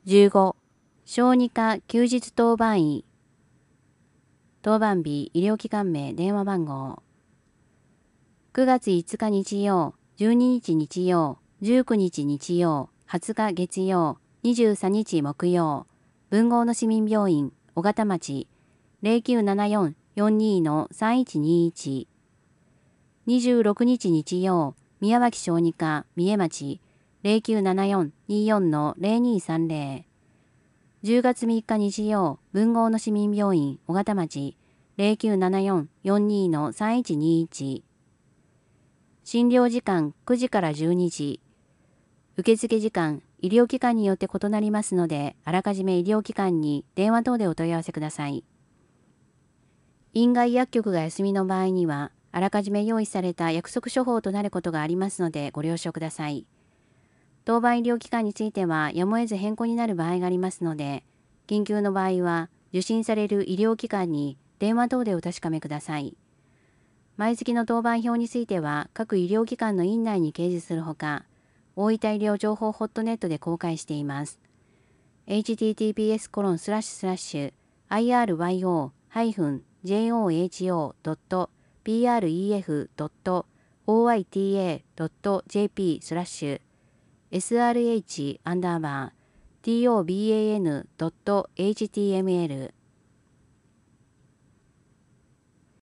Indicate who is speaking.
Speaker 1: 15、小児科休日当番医。当番日、医療機関名、電話番号。9月5日日曜、12日日曜、19日日曜、20日月曜、23日木曜、文豪の市民病院、小形町、0974-42-3121。26日日曜、宮脇小児科、三重町、0974-24-0230。10月3日日曜、文豪の市民病院、小形町、0974-42-3121。診療時間9時から12時。受付時間、医療機関によって異なりますので、あらかじめ医療機関に電話等でお問い合わせください。院外薬局が休みの場合には、あらかじめ用意された約束処方となることがありますのでご了承ください。当番医療機関についてはやむを得ず変更になる場合がありますので、緊急の場合は受診される医療機関に電話等でお確かめください。毎月の当番表については各医療機関の院内に掲示するほか、大分医療情報ホットネットで公開しています。https://iryo-pref.oita.jp/srh_toban.html